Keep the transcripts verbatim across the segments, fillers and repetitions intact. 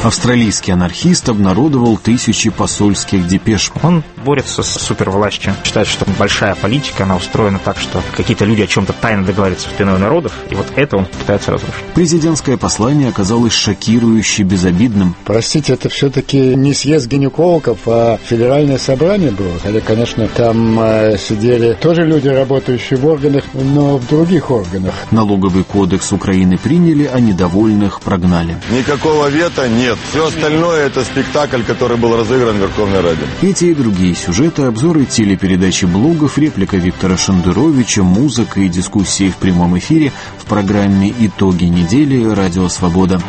Австралийский анархист обнародовал тысячи посольских депеш. Он борется с супервластью. Считает, что большая политика, она устроена так, что какие-то люди о чем-то тайно договариваются в спиной народов, и вот это он пытается разрушить. Президентское послание оказалось шокирующе безобидным. Простите, это все-таки не съезд гинекологов, а федеральное собрание было. Хотя, конечно, там э, сидели тоже люди, работающие в органах, но в других органах. Налоговый кодекс Украины приняли, а недовольных прогнали. Никакого вето нет. Все остальное — это спектакль, который был разыгран в Верховной Раде. Эти и другие сюжеты, обзоры телепередачи блогов, реплика Виктора Шендеровича, музыка и дискуссии в прямом эфире в программе «Итоги недели» «Радио Свобода».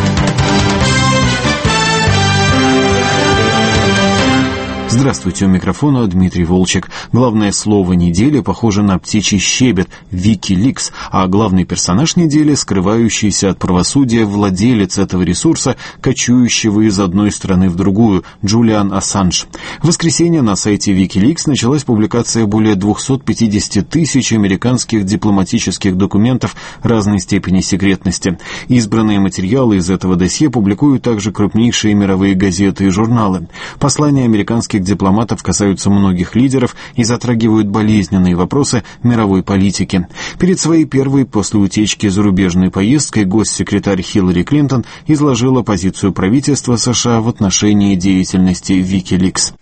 Здравствуйте, у микрофона Дмитрий Волчек. Главное слово недели похоже на птичий щебет – Wikileaks, а главный персонаж недели – скрывающийся от правосудия владелец этого ресурса, кочующего из одной страны в другую – Джулиан Ассанж. В воскресенье на сайте Wikileaks началась публикация более двухсот пятидесяти тысяч американских дипломатических документов разной степени секретности. Избранные материалы из этого досье публикуют также крупнейшие мировые газеты и журналы. Послания американских дипломатов касаются многих лидеров и затрагивают болезненные вопросы мировой политики. Перед своей первой после утечки зарубежной поездкой госсекретарь Хиллари Клинтон изложила позицию правительства США в отношении деятельности Wikileaks.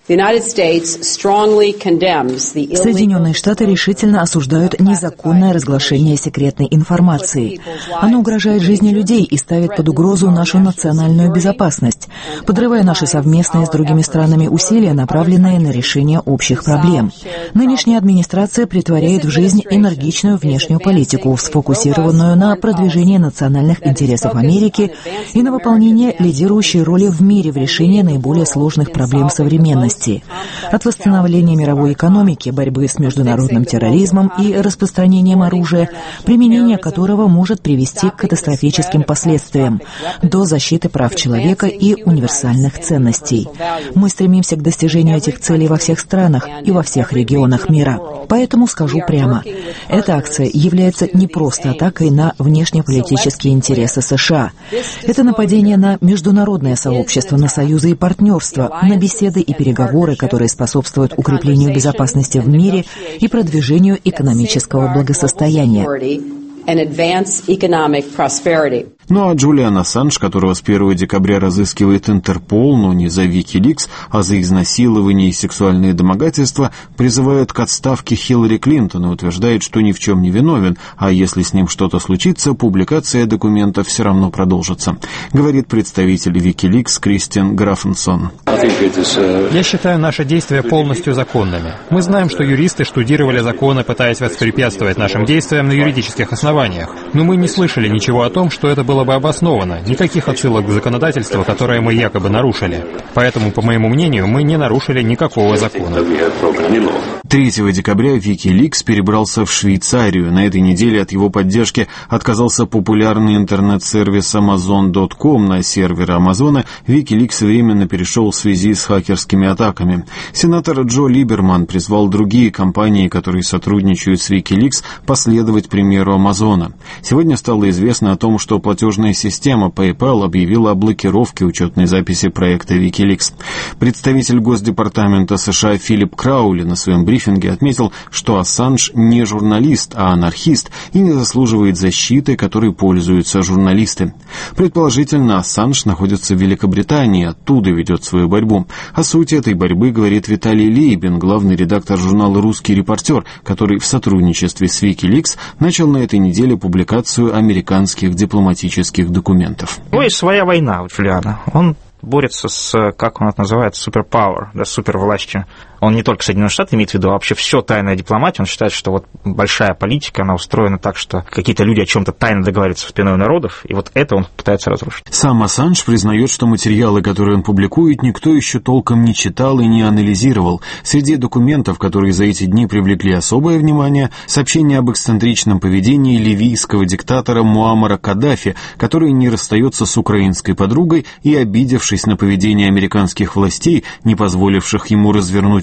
Соединенные Штаты решительно осуждают незаконное разглашение секретной информации. Оно угрожает жизни людей и ставит под угрозу нашу национальную безопасность, подрывая наши совместные с другими странами усилия, направленные на решение общих проблем. Нынешняя администрация претворяет в жизнь энергичную внешнюю политику, сфокусированную на продвижении национальных интересов Америки и на выполнении лидирующей роли в мире в решении наиболее сложных проблем современности. От восстановления мировой экономики, борьбы с международным терроризмом и распространением оружия, применение которого может привести к катастрофическим последствиям, до защиты прав человека и универсальных ценностей. Мы стремимся к достижению этих целей во всех странах и во всех регионах мира. Поэтому скажу прямо, эта акция является не просто атакой на внешнеполитические интересы США. Это нападение на международное сообщество, на союзы и партнерства, на беседы и переговоры, которые способствуют укреплению безопасности в мире и продвижению экономического благосостояния. Ну а Джулиан Ассанж, которого с первого декабря разыскивает Интерпол, но не за Wikileaks, а за изнасилование и сексуальные домогательства, призывает к отставке Хиллари Клинтон и утверждает, что ни в чем не виновен, а если с ним что-то случится, публикация документов все равно продолжится, говорит представитель Wikileaks Кристиан Граффенсон. Я считаю наши действия полностью законными. Мы знаем, что юристы штудировали законы, пытаясь воспрепятствовать нашим действиям на юридических основаниях, но мы не слышали ничего о том, что это было бы обосновано, никаких отсылок к законодательству, которое мы якобы нарушили. Поэтому, по моему мнению, мы не нарушили никакого закона. третьего декабря Wikileaks перебрался в Швейцарию. На этой неделе от его поддержки отказался популярный интернет-сервис амазон точка ком. На серверы Амазона Wikileaks временно перешел в связи с хакерскими атаками. Сенатор Джо Либерман призвал другие компании, которые сотрудничают с Wikileaks, последовать примеру Амазона. Сегодня стало известно о том, что платежная система PayPal объявила о блокировке учетной записи проекта Wikileaks. Представитель Госдепартамента США Филипп Краули на своем брифинге отметил, что Ассанж не журналист, а анархист и не заслуживает защиты, которой пользуются журналисты. Предположительно, Ассанж находится в Великобритании, оттуда ведет свою борьбу. О сути этой борьбы говорит Виталий Лейбин, главный редактор журнала «Русский репортер», который в сотрудничестве с Wikileaks начал на этой неделе публикацию американских дипломатических документов. Ну и своя война у Джулиана. Он борется с, как он это называет, суперпауэр, да, супервластью. Он не только Соединенные Штаты имеет в виду, а вообще все тайная дипломатия. Он считает, что вот большая политика, она устроена так, что какие-то люди о чем-то тайно договариваются в спиной народов, и вот это он пытается разрушить. Сам Ассанж признает, что материалы, которые он публикует, никто еще толком не читал и не анализировал. Среди документов, которые за эти дни привлекли особое внимание, сообщение об эксцентричном поведении ливийского диктатора Муаммара Каддафи, который не расстается с украинской подругой и, обидевшись на поведение американских властей, не позволивших ему развернуть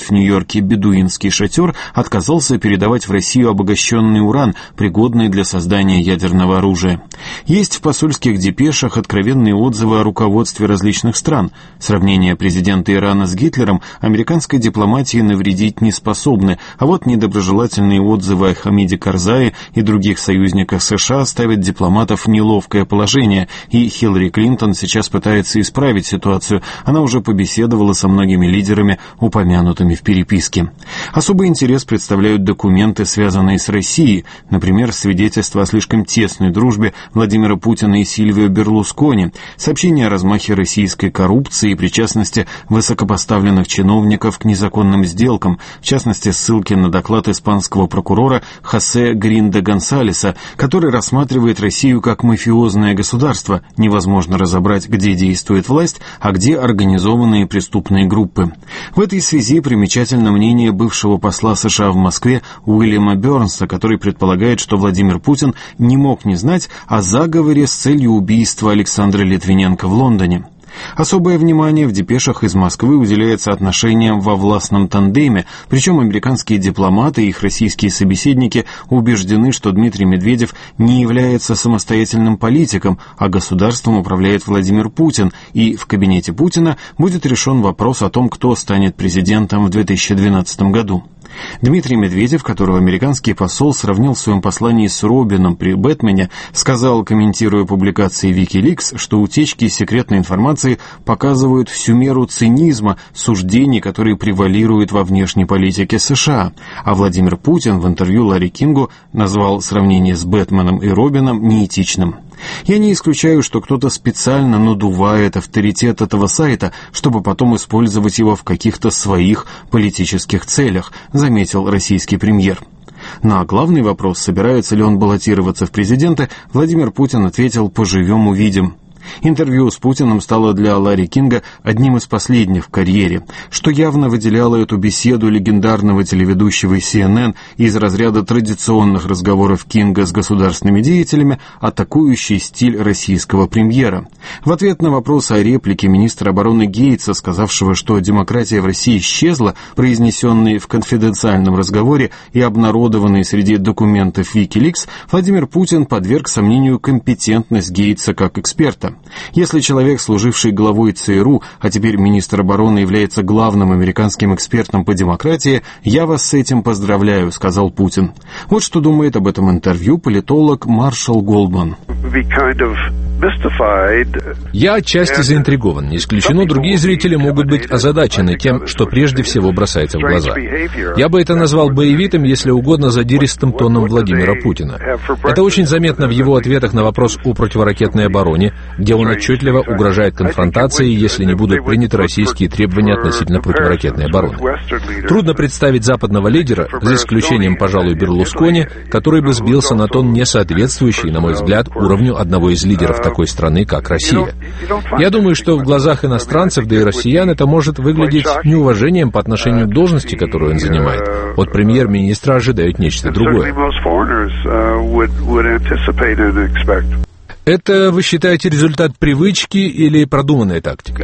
в Нью-Йорке бедуинский шатер отказался передавать в Россию обогащенный уран, пригодный для создания ядерного оружия. Есть в посольских депешах откровенные отзывы о руководстве различных стран. Сравнение президента Ирана с Гитлером американской дипломатии навредить не способны, а вот недоброжелательные отзывы о Хамиде Карзае и других союзниках США ставят дипломатов в неловкое положение, и Хиллари Клинтон сейчас пытается исправить ситуацию. Она уже побеседовала со многими лидерами, упомянутыми в переписке. Особый интерес представляют документы, связанные с Россией, например, свидетельство о слишком тесной дружбе Владимира Путина и Сильвио Берлускони, сообщение о размахе российской коррупции и причастности высокопоставленных чиновников к незаконным сделкам, в частности, ссылки на доклад испанского прокурора Хосе Гринде Гонсалеса, который рассматривает Россию как мафиозное государство. Невозможно разобрать, где действует власть, а где организованные преступные группы. В этой связи примечательно мнение бывшего посла США в Москве Уильяма Бернса, который предполагает, что Владимир Путин не мог не знать о заговоре с целью убийства Александра Литвиненко в Лондоне. Особое внимание в депешах из Москвы уделяется отношениям во властном тандеме, причем американские дипломаты и их российские собеседники убеждены, что Дмитрий Медведев не является самостоятельным политиком, а государством управляет Владимир Путин, и в кабинете Путина будет решен вопрос о том, кто станет президентом в две тысячи двенадцатом году. Дмитрий Медведев, которого американский посол сравнил в своем послании с Робином при Бэтмене, сказал, комментируя публикации Wikileaks, что утечки секретной информации показывают всю меру цинизма суждений, которые превалируют во внешней политике США. А Владимир Путин в интервью Ларри Кингу назвал сравнение с Бэтменом и Робином неэтичным. Я не исключаю, что кто-то специально надувает авторитет этого сайта, чтобы потом использовать его в каких-то своих политических целях, заметил российский премьер. На главный вопрос, собирается ли он баллотироваться в президенты, Владимир Путин ответил: «Поживем, увидим». Интервью с Путиным стало для Ларри Кинга одним из последних в карьере, что явно выделяло эту беседу легендарного телеведущего си эн эн из разряда традиционных разговоров Кинга с государственными деятелями, атакующий стиль российского премьера. В ответ на вопрос о реплике министра обороны Гейтса, сказавшего, что демократия в России исчезла, произнесенный в конфиденциальном разговоре и обнародованный среди документов Wikileaks, Владимир Путин подверг сомнению компетентность Гейтса как эксперта. Если человек, служивший главой ЦРУ, а теперь министр обороны, является главным американским экспертом по демократии, я вас с этим поздравляю, сказал Путин. Вот что думает об этом интервью политолог Маршал Голдман. Я отчасти заинтригован. Не исключено, другие зрители могут быть озадачены тем, что прежде всего бросается в глаза. Я бы это назвал боевитым, если угодно, задиристым тоном Владимира Путина. Это очень заметно в его ответах на вопрос о противоракетной обороне, где он отчетливо угрожает конфронтацией, если не будут приняты российские требования относительно противоракетной обороны. Трудно представить западного лидера, за исключением, пожалуй, Берлускони, который бы сбился на тон, не соответствующий, на мой взгляд, уровню одного из лидеров такой страны, как Россия. Я думаю, что в глазах иностранцев, да и россиян, это может выглядеть неуважением по отношению к должности, которую он занимает. От премьер-министра ожидают нечто другое. Это, вы считаете, результат привычки или продуманная тактика?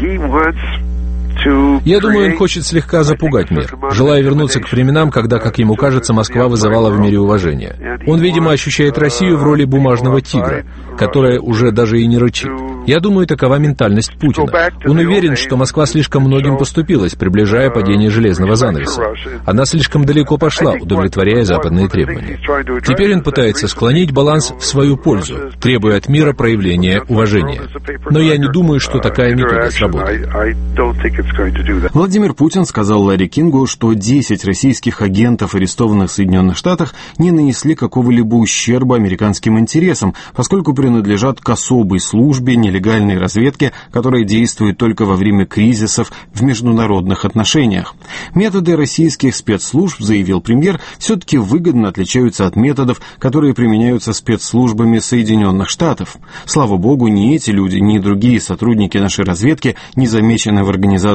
Я думаю, он хочет слегка запугать мир, желая вернуться к временам, когда, как ему кажется, Москва вызывала в мире уважение. Он, видимо, ощущает Россию в роли бумажного тигра, которая уже даже и не рычит. Я думаю, такова ментальность Путина. Он уверен, что Москва слишком многим поступилась, приближая падение железного занавеса. Она слишком далеко пошла, удовлетворяя западные требования. Теперь он пытается склонить баланс в свою пользу, требуя от мира проявления уважения. Но я не думаю, что такая метода сработает. Владимир Путин сказал Ларри Кингу, что десять российских агентов, арестованных в Соединенных Штатах, не нанесли какого-либо ущерба американским интересам, поскольку принадлежат к особой службе нелегальной разведки, которая действует только во время кризисов в международных отношениях. Методы российских спецслужб, заявил премьер, все-таки выгодно отличаются от методов, которые применяются спецслужбами Соединенных Штатов. Слава богу, ни эти люди, ни другие сотрудники нашей разведки не замечены в организации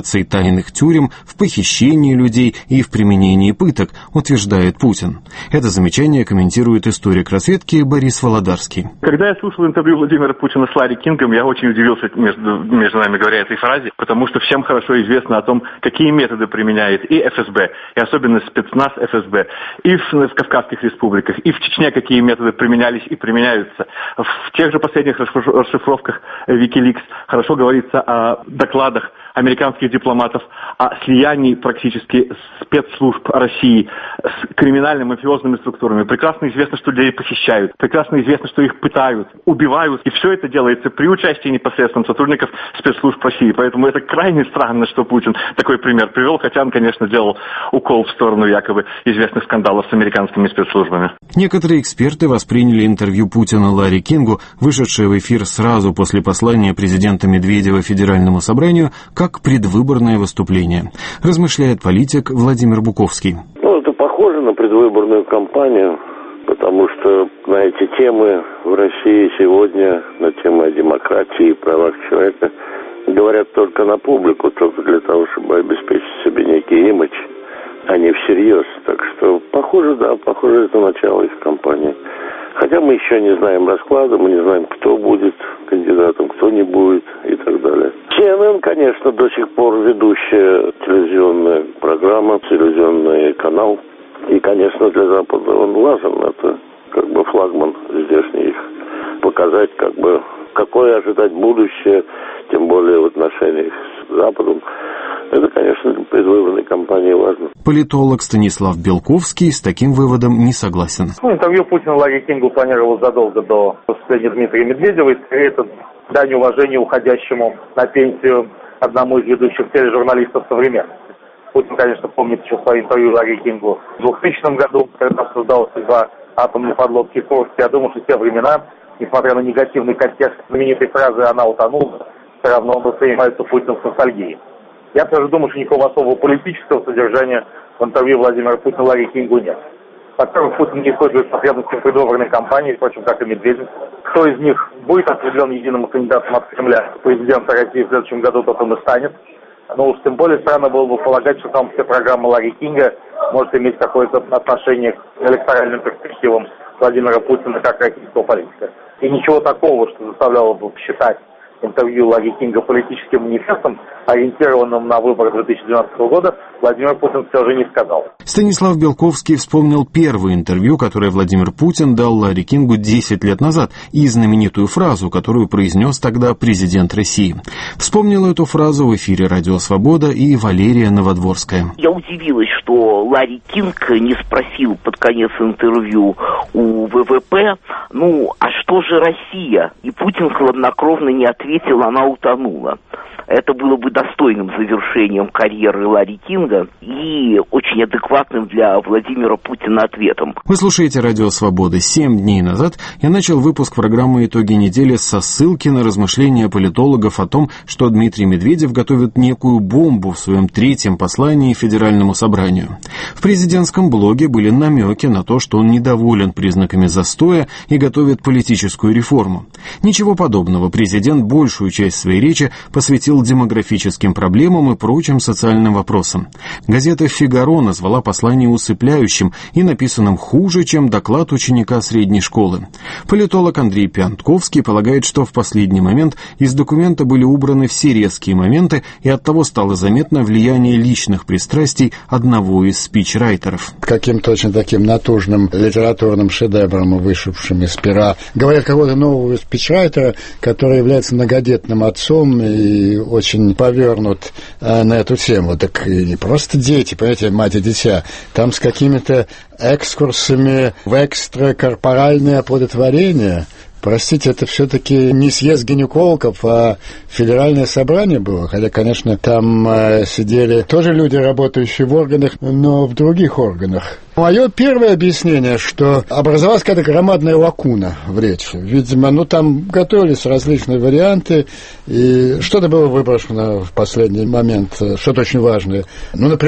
инфильтрацией тайных тюрем, в похищении людей и в применении пыток, утверждает Путин. Это замечание комментирует историк разведки Борис Володарский. Когда я слушал интервью Владимира Путина с Ларри Кингом, я очень удивился, между, между нами говоря, этой фразе, потому что всем хорошо известно о том, какие методы применяет и эф эс бэ, и особенно спецназ эф эс бэ, и в, в Кавказских республиках, и в Чечне какие методы применялись и применяются. В тех же последних расшифровках Wikileaks хорошо говорится о докладах американских дипломатов о слиянии практически спецслужб России с криминальными мафиозными структурами. Прекрасно известно, что людей похищают, прекрасно известно, что их пытают, убивают, и все это делается при участии непосредственно сотрудников спецслужб России. Поэтому это крайне странно, что Путин такой пример привел, хотя он, конечно, делал укол в сторону якобы известных скандалов с американскими спецслужбами. Некоторые эксперты восприняли интервью Путина Ларри Кингу, вышедшее в эфир сразу после послания президента Медведева Федеральному собранию, как предвыборное выступление, размышляет политик Владимир Буковский. Ну, это похоже на предвыборную кампанию, потому что на эти темы в России сегодня, на темы демократии и правах человека, говорят только на публику, только для того, чтобы обеспечить себе некий имидж, а не всерьез. Так что похоже, да, похоже, это начало их кампании. Хотя мы еще не знаем расклада, мы не знаем, кто будет кандидатом, кто не будет и так далее. си эн эн, конечно, до сих пор ведущая телевизионная программа, телевизионный канал. И, конечно, для Запада он важен. Это как бы флагман здешний их. Показать, как бы, какое ожидать будущее, тем более в отношениях с Западом. Это, конечно, для предвыборной кампании важно. Политолог Станислав Белковский с таким выводом не согласен. Ну, интервью Путина Ларри Кингу планировалось задолго до выступления Дмитрия Медведева. И скорее это дань уважения уходящему на пенсию одному из ведущих тележурналистов современности. Путин, конечно, помнит еще свое интервью Ларри Кингу в двухтысячном году, когда обсуждалась судьба атомной подлодки «Курск». Я думаю, что в те времена, несмотря на негативный контекст знаменитой фразы «она утонула», все равно воспринимается Путин с ностальгией. Я тоже думаю, что никакого особого политического содержания в интервью Владимира Путина Ларри Кингу нет. Во-первых, Путин не использует потребности в предвыборной кампании, впрочем, как и Медведев. Кто из них будет определен единым кандидатом от Кремля президента России в следующем году, тот он и станет. Но уж тем более странно было бы полагать, что там все программы Ларри Кинга может иметь какое-то отношение к электоральным перспективам Владимира Путина как российского политика. И ничего такого, что заставляло бы считать интервью Ларри Кинга политическим манифестом, ориентированным на выборы две тысячи двенадцатого года, Владимир Путин все же не сказал. Станислав Белковский вспомнил первое интервью, которое Владимир Путин дал Ларри Кингу десять лет назад, и знаменитую фразу, которую произнес тогда президент России. Вспомнил эту фразу в эфире «Радио Свобода» и Валерия Новодворская. Я удивилась, что Ларри Кинг не спросил под конец интервью у вэ вэ пэ, ну, а что же Россия? И Путин хладнокровно не ответил, она утонула. Это было бы достойным завершением карьеры Ларри Кинга и очень адекватным для Владимира Путина ответом. Вы слушаете «Радио Свободы». Семь дней назад я начал выпуск программы «Итоги недели» со ссылки на размышления политологов о том, что Дмитрий Медведев готовит некую бомбу в своем третьем послании Федеральному собранию. В президентском блоге были намеки на то, что он недоволен признаками застоя и готовит политическую реформу. Ничего подобного. Президент большую часть своей речи посвятил демографическим проблемам и прочим социальным вопросам. Газета «Фигаро» назвала послание усыпляющим и написанным хуже, чем доклад ученика средней школы. Политолог Андрей Пиантковский полагает, что в последний момент из документа были убраны все резкие моменты, и оттого стало заметно влияние личных пристрастий одного из спичрайтеров. Каким-то очень таким натужным литературным шедевром, вышедшим из пера, говорят какого-то нового спичрайтера, который является многодетным отцом и очень повернут а, на эту тему. Так и не просто дети, понимаете, мать и дитя, там с какими-то экскурсами в экстракорпоральное оплодотворение. Простите, это все-таки не съезд гинекологов, а федеральное собрание было. Хотя, конечно, там э, сидели тоже люди, работающие в органах, но в других органах. Мое первое объяснение, что образовалась какая-то громадная лакуна в речи. Видимо, ну там готовились различные варианты, и что-то было выброшено в последний момент, что-то очень важное. Ну, например,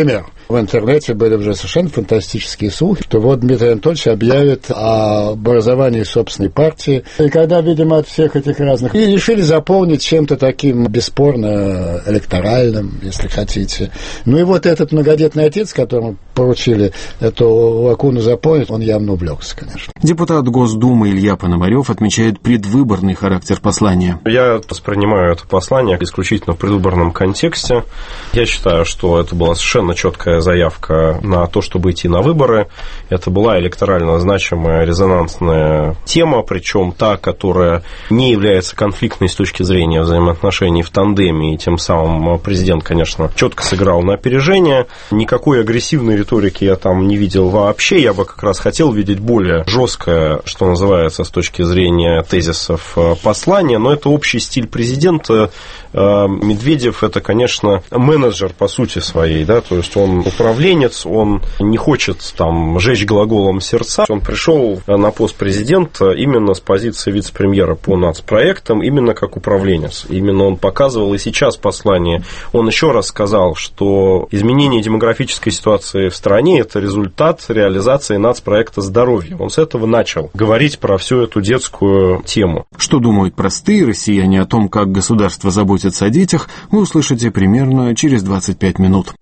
В интернете были уже совершенно фантастические слухи, что вот Дмитрий Анатольевич объявит о образовании собственной партии. И когда, видимо, от всех этих разных... И решили заполнить чем-то таким бесспорно электоральным, если хотите. Ну и вот этот многодетный отец, которому поручили эту лакуну заполнить, он явно увлекся, конечно. Депутат Госдумы Илья Пономарев отмечает предвыборный характер послания. Я воспринимаю это послание исключительно в предвыборном контексте. Я считаю, что это была совершенно четкая заявка на то, чтобы идти на выборы. Это была электорально значимая резонансная тема, причем та, которая не является конфликтной с точки зрения взаимоотношений в тандеме, и тем самым президент, конечно, четко сыграл на опережение. Никакой агрессивной риторики я там не видел вообще. Я бы как раз хотел видеть более жесткое, что называется, с точки зрения тезисов послания, но это общий стиль президента. Медведев – это, конечно, менеджер по сути своей, да, то есть он управленец, он не хочет там жечь глаголом сердца. Он пришел на пост президента именно с позиции вице-премьера по нацпроектам, именно как управленец. Именно он показывал и сейчас послание. Он еще раз сказал, что изменение демографической ситуации в стране – это результат реализации нацпроекта здоровья. Он с этого начал говорить про всю эту детскую тему. Что думают простые россияне о том, как государство заботится о детях, вы услышите примерно через двадцать пять минут.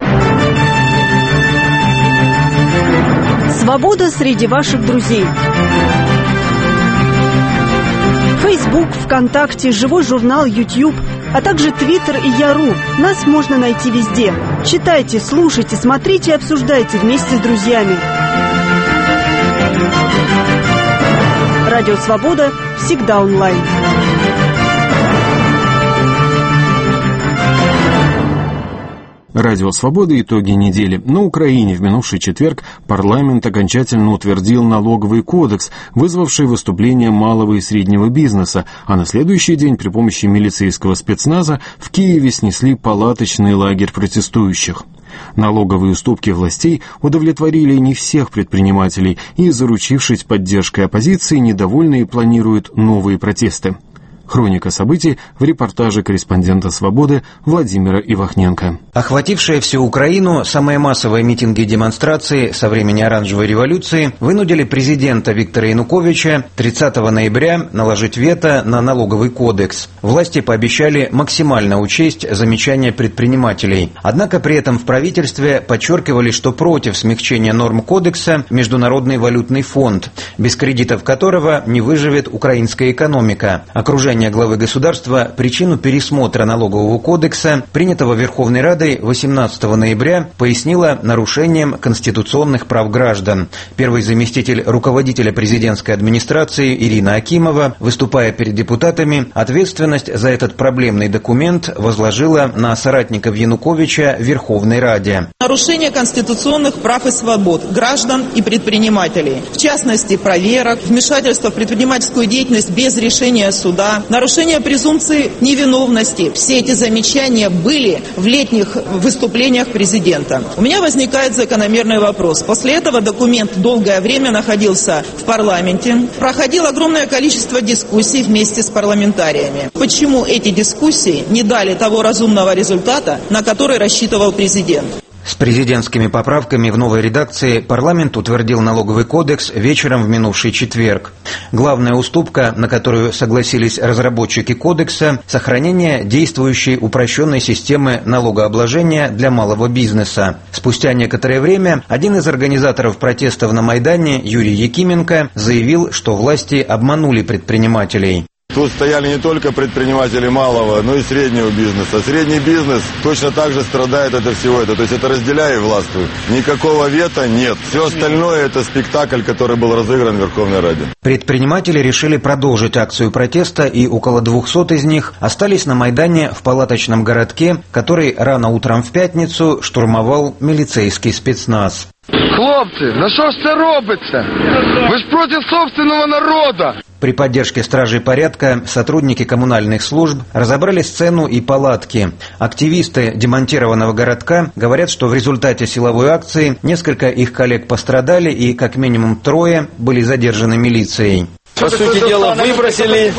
Свобода среди ваших друзей. Фейсбук, ВКонтакте, Живой журнал, Ютьюб, а также Твиттер и Яру. Нас можно найти везде. Читайте, слушайте, смотрите и обсуждайте вместе с друзьями. Радио «Свобода» всегда онлайн. Радио «Свобода. Итоги недели». На Украине в минувший четверг парламент окончательно утвердил налоговый кодекс, вызвавший выступление малого и среднего бизнеса, а на следующий день при помощи милицейского спецназа в Киеве снесли палаточный лагерь протестующих. Налоговые уступки властей удовлетворили не всех предпринимателей, и, заручившись поддержкой оппозиции, недовольные планируют новые протесты. Хроника событий в репортаже корреспондента «Свободы» Владимира Ивахненко. Охватившие всю Украину самые массовые митинги и демонстрации со времени Оранжевой революции вынудили президента Виктора Януковича тридцатого ноября наложить вето на налоговый кодекс. Власти пообещали максимально учесть замечания предпринимателей. Однако при этом в правительстве подчеркивали, что против смягчения норм кодекса Международный валютный фонд, без кредитов которого не выживет украинская экономика. Окружение главы государства причину пересмотра налогового кодекса, принятого Верховной Радой восемнадцатого ноября, пояснила нарушением конституционных прав граждан. Первый заместитель руководителя президентской администрации Ирина Акимова, выступая перед депутатами, ответственность за этот проблемный документ возложила на соратников Януковича в Верховной Раде. Нарушение конституционных прав и свобод граждан и предпринимателей, в частности проверок, вмешательство в предпринимательскую деятельность без решения суда, нарушение презумпции невиновности. Все эти замечания были в летних выступлениях президента. У меня возникает закономерный вопрос. После этого документ долгое время находился в парламенте, проходило огромное количество дискуссий вместе с парламентариями. Почему эти дискуссии не дали того разумного результата, на который рассчитывал президент? С президентскими поправками в новой редакции парламент утвердил налоговый кодекс вечером в минувший четверг. Главная уступка, на которую согласились разработчики кодекса – сохранение действующей упрощенной системы налогообложения для малого бизнеса. Спустя некоторое время один из организаторов протестов на Майдане, Юрий Якименко, заявил, что власти обманули предпринимателей. Тут стояли не только предприниматели малого, но и среднего бизнеса. Средний бизнес точно так же страдает от всего этого. То есть это разделяй и властвуй. Никакого вето нет. Все остальное это спектакль, который был разыгран в Верховной Раде. Предприниматели решили продолжить акцию протеста, и около двухсот из них остались на Майдане в палаточном городке, который рано утром в пятницу штурмовал милицейский спецназ. Хлопцы, ну что ж це робиться? Вы ж против собственного народа! При поддержке стражей порядка сотрудники коммунальных служб разобрали сцену и палатки. Активисты демонтированного городка говорят, что в результате силовой акции несколько их коллег пострадали и как минимум трое были задержаны милицией. По сути дела, выбросили,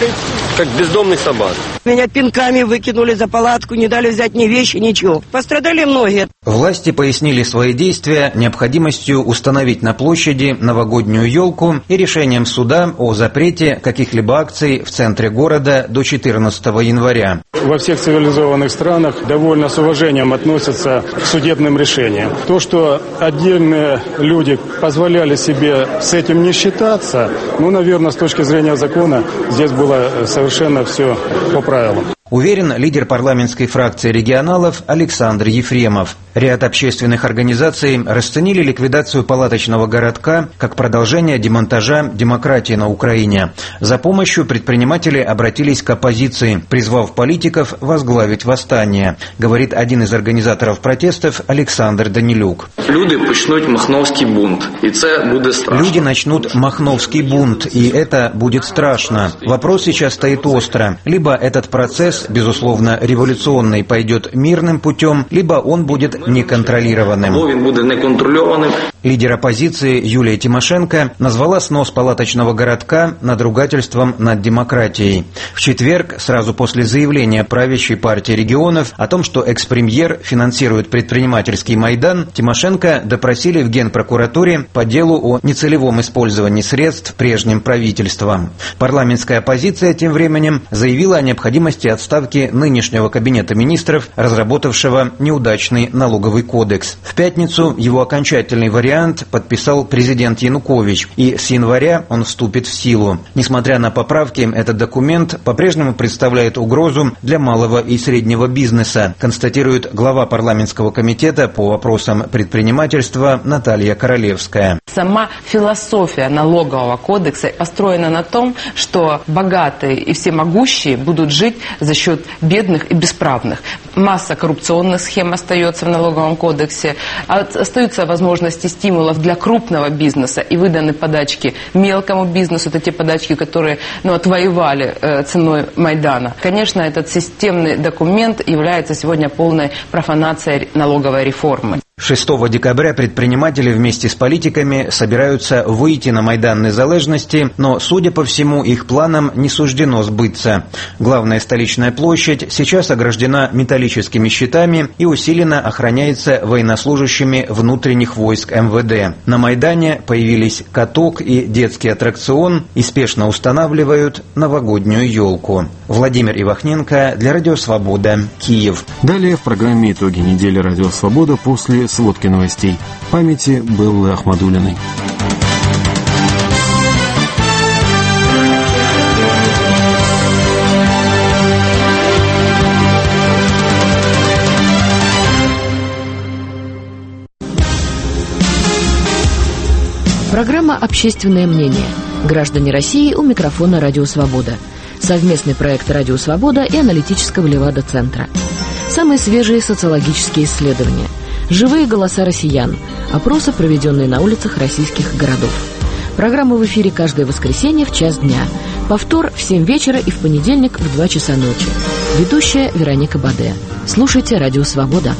как бездомных собак. Меня пинками выкинули за палатку, не дали взять ни вещи, ничего. Пострадали многие. Власти пояснили свои действия необходимостью установить на площади новогоднюю елку и решением суда о запрете каких-либо акций в центре города до четырнадцатого января. Во всех цивилизованных странах довольно с уважением относятся к судебным решениям. То, что отдельные люди позволяли себе с этим не считаться, ну, наверное, с точки зрения закона, здесь было совершенно все по правилам. Уверен лидер парламентской фракции регионалов Александр Ефремов. Ряд общественных организаций расценили ликвидацию палаточного городка как продолжение демонтажа демократии на Украине. За помощью предприниматели обратились к оппозиции, призвав политиков возглавить восстание, говорит один из организаторов протестов Александр Данилюк. Люди почнут махновский бунт, и это будет страшно. Люди начнут махновский бунт, и это будет страшно. Вопрос сейчас стоит остро. Либо этот процесс, безусловно, революционный, пойдет мирным путем, либо он будет неконтролированным. Он будет неконтролированным. Лидер оппозиции Юлия Тимошенко назвала снос палаточного городка надругательством над демократией. В четверг, сразу после заявления правящей партии регионов о том, что экс-премьер финансирует предпринимательский Майдан, Тимошенко допросили в Генпрокуратуре по делу о нецелевом использовании средств прежним правительством. Парламентская оппозиция тем временем заявила о необходимости отставки нынешнего кабинета министров, разработавшего неудачный налоговый кодекс. В пятницу его окончательный вариант подписал президент Янукович, и с января он вступит в силу. Несмотря на поправки, этот документ по-прежнему представляет угрозу для малого и среднего бизнеса, констатирует глава парламентского комитета по вопросам предпринимательства Наталья Королевская. Сама философия налогового кодекса построена на том, что богатые и всемогущие будут жить за счет бедных и бесправных. Масса коррупционных схем остается в налоговом кодексе, остаются возможности стимулов для крупного бизнеса и выданы подачки мелкому бизнесу, это те подачки, которые ну, отвоевали э, ценой Майдана. Конечно, этот системный документ является сегодня полной профанацией налоговой реформы. шестого декабря предприниматели вместе с политиками собираются выйти на Майдан Незалежности, но, судя по всему, их планам не суждено сбыться. Главная столичная площадь сейчас ограждена металлическими щитами и усиленно охраняется военнослужащими внутренних войск эм вэ дэ. На Майдане появились каток и детский аттракцион и спешно устанавливают новогоднюю елку. Владимир Ивахненко для Радио Свобода, Киев. Далее в программе «Итоги недели Радио Свобода» после сводки новостей. Памяти Беллы Ахмадулиной. Программа «Общественное мнение». Граждане России, у микрофона «Радио Свобода». Совместный проект «Радио Свобода» и аналитического Левада-центра. Самые свежие социологические исследования. Живые голоса россиян. Опросы, проведенные на улицах российских городов. Программа в эфире каждое воскресенье в час дня. Повтор в семь вечера и в понедельник в два часа ночи. Ведущая Вероника Баде. Слушайте «Радио Свобода».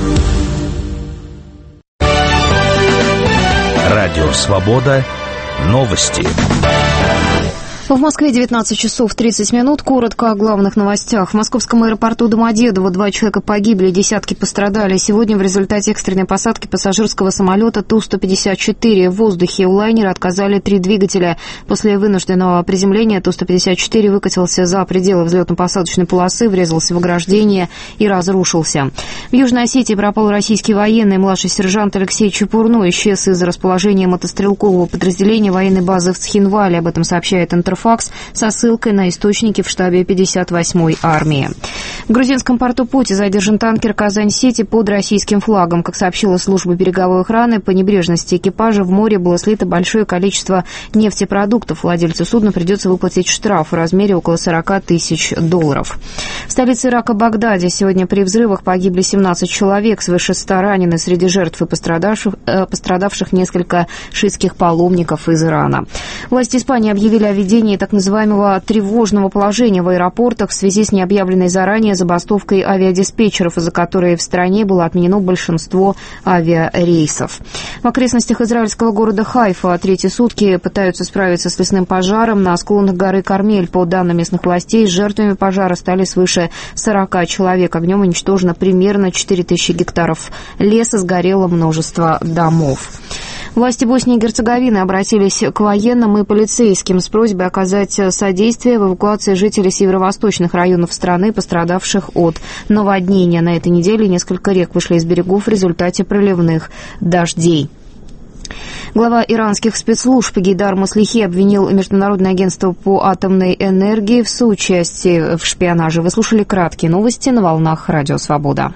Радио Свобода. Новости. В Москве девятнадцать часов тридцать минут. Коротко о главных новостях. В московском аэропорту Домодедово два человека погибли, десятки пострадали. Сегодня в результате экстренной посадки пассажирского самолета Ту сто пятьдесят четыре в воздухе у лайнера отказали три двигателя. После вынужденного приземления Ту сто пятьдесят четыре выкатился за пределы взлетно-посадочной полосы, врезался в ограждение и разрушился. В Южной Осетии пропал российский военный. Младший сержант Алексей Чепурно исчез из расположения мотострелкового подразделения военной базы в Цхинвале. Об этом сообщает Интерфакс со ссылкой на источники в штабе пятьдесят восьмой армии. В грузинском порту Пути задержан танкер «Казань-Сити» под российским флагом. Как сообщила служба береговой охраны, по небрежности экипажа в море было слито большое количество нефтепродуктов. Владельцу судна придется выплатить штраф в размере около сорок тысяч долларов. В столице Ирака Багдаде сегодня при взрывах погибли семнадцать человек, свыше ста ранены. Среди жертв и пострадавших, э, пострадавших несколько шиитских паломников из Ирана. Власти Испании объявили о введении введении так называемого тревожного положения в аэропортах в связи с необъявленной заранее забастовкой авиадиспетчеров, из-за которой в стране было отменено большинство авиарейсов. В окрестностях израильского города Хайфа третьи сутки пытаются справиться с лесным пожаром на склонах горы Кармель. По данным местных властей, жертвами пожара стали свыше сорока человек. Огнем уничтожено примерно четыре тысячи гектаров леса, сгорело множество домов. Власти Боснии и Герцеговины обратились к военным и полицейским с просьбой оказать содействие в эвакуации жителей северо-восточных районов страны, пострадавших от наводнения. На этой неделе несколько рек вышли из берегов в результате проливных дождей. Глава иранских спецслужб Гейдар Маслихи обвинил Международное агентство по атомной энергии в соучастии в шпионаже. Вы слушали краткие новости на волнах Радио Свобода.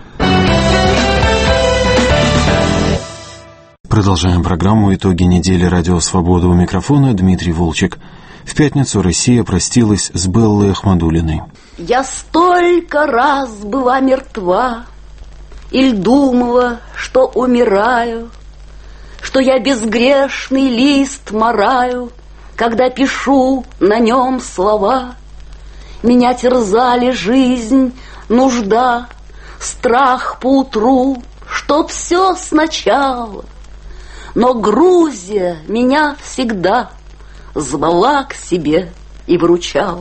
Продолжаем программу «Итоги недели. Радио Свобода». У микрофона Дмитрий Волчек. В пятницу Россия простилась с Беллой Ахмадуллиной. Я столько раз была мертва, или думала, что умираю, что я безгрешный лист мараю, когда пишу на нем слова. Меня терзали жизнь, нужда, страх поутру, чтоб все сначала. Но Грузия меня всегда звала к себе и вручала.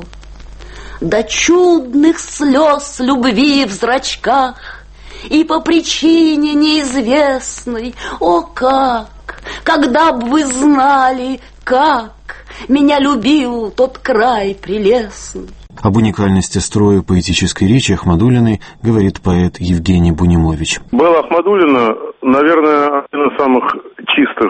До чудных слез любви в зрачках и по причине неизвестной, о как, когда б вы знали, как меня любил тот край прелестный. Об уникальности строя поэтической речи Ахмадуллиной говорит поэт Евгений Бунимович. Белла Ахмадуллина, наверное, одна из самых чистых,